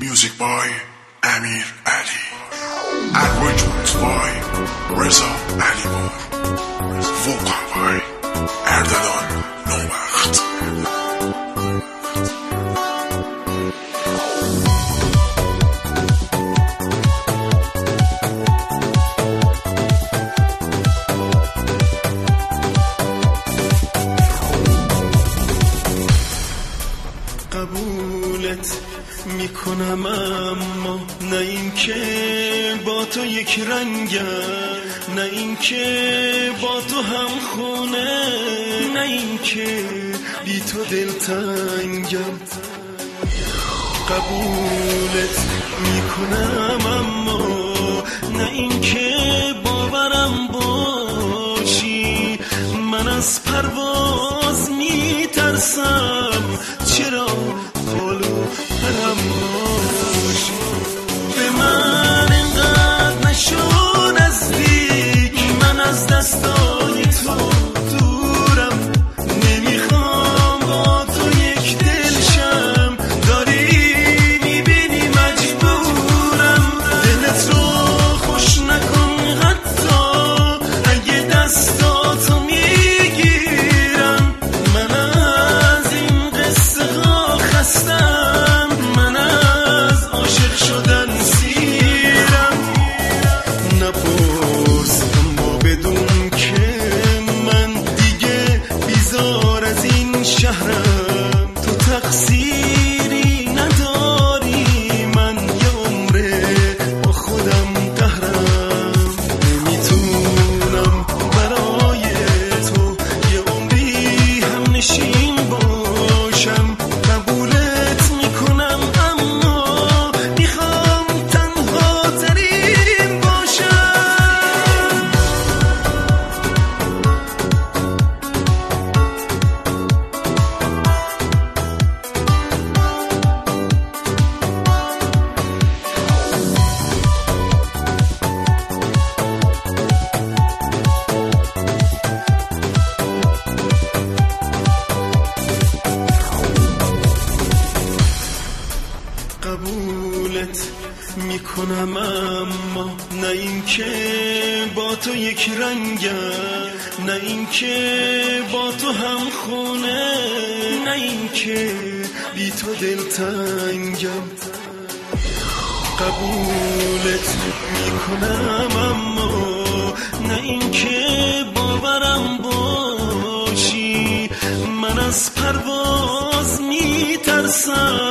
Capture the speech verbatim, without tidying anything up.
Music by امیر علی. Arrangement by رضا علیبار. Vocal by اردلان نوبخت. قبولت میکنم اما نه این که با تو یک رنگم، نه این که با تو هم خونه، نه این که بی تو دلتنگم. قبولت میکنم اما نه این که باورم باشی، من از پرواز میترسم، چرا حالو پرم باشی. به من اینقدر نشو نزدیک، من از دستای تو دورم، نمیخوام با تو یک دل شم، داری میبینی مجبورم. دلت رو خوش نکن حتی اگه دستاتو میگیرم، من از این قصه ها خستم، من از عاشق شدن سیرم. نپرس اما بدون که من دیگه بیزار از این شهرم، تو تقصیری نداری، من یه عمره با خودم قهرم. نمیتونم برای تو یه عمری هم نشین باشم. قبولت میکنم اما میخوام تنها ترین باشم. قبولت میکنم اما نه این که با تو یک رنگم، نه این که با تو هم خونه، نه این که بی تو دلتنگم. قبولت میکنم اما نه این که باورم باشی، من از پرواز میترسم،